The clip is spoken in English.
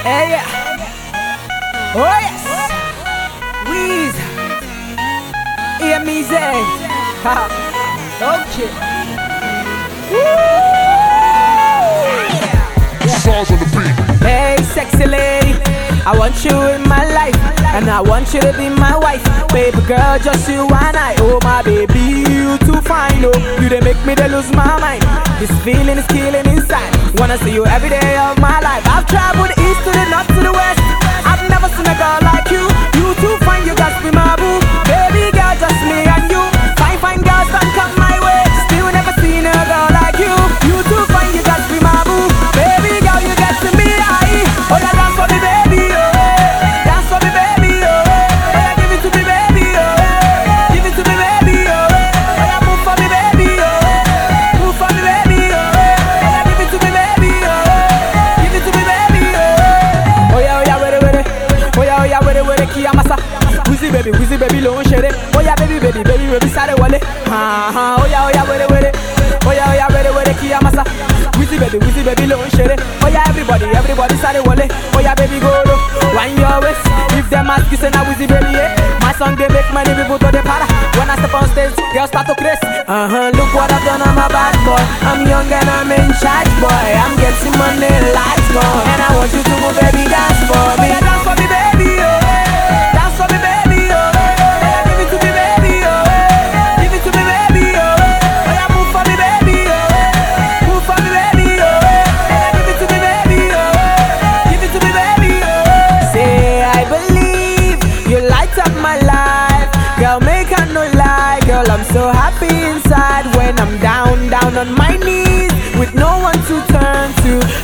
Hey, yeah. Oh, yes. Weez. Hear me say. Ha. Okay. Hey, sexy lady, I want you in my life, and I want you to be my wife. Baby girl, just you and I. Oh my baby, you too fine, oh. You they make me to lose my mind. This feeling is killing inside. Wanna see you every day of my life. I've traveled east to the north to the west. I've never seen a girl like you. You too fine, you got to be my boo. Baby girl, just me and you. Fine, fine girls don't come my way. Still never seen a girl like you. You too fine, you got to be my boo. Baby girl, you get to me, aye. Oh, yeah, dance for me, baby, oh. Dance for me, baby, oh. Oh, yeah, give it to me, baby, oh. Give it to me, baby, oh. Oh, yeah, move for me, baby, oh. Move for me, baby, oh. Oh, yeah, give it to me, baby, oh. Give it to me, baby, oh. Oh, yeah, wait it. Oh, yeah, wait it, Kiyamasa. Wheezy, baby, low shade. Oh, yeah, baby, sare wale. Oh, yeah, wait it. Oh, yeah, wait it, Kiyamasa. Wheezy, baby, low shade. Oh, yeah, everybody, sare wale. Oh, yeah, baby, go low. Wind your waist. If them ask you, say now Wheezy, baby, yeah. My song, they make money, people to the para. When I step on stage, girls start to craze. Look what I've done, I'm a bad boy. I'm young and I'm in charge, boy. I'm getting money, lights gone. And I want you to move, baby, dance for me. Dance for me, baby, oh. Dance for me, baby, oh. Give it to me, baby, oh. Give it to me, baby, oh. Oh, yeah, move for me, baby, oh. Move for me, baby, oh. Give it to me, baby, oh. Give it to me, baby, oh. Say, I believe you light up my life. Girl, make her no lie. Girl, I'm so happy inside when I'm down on my knees with no one to turn to.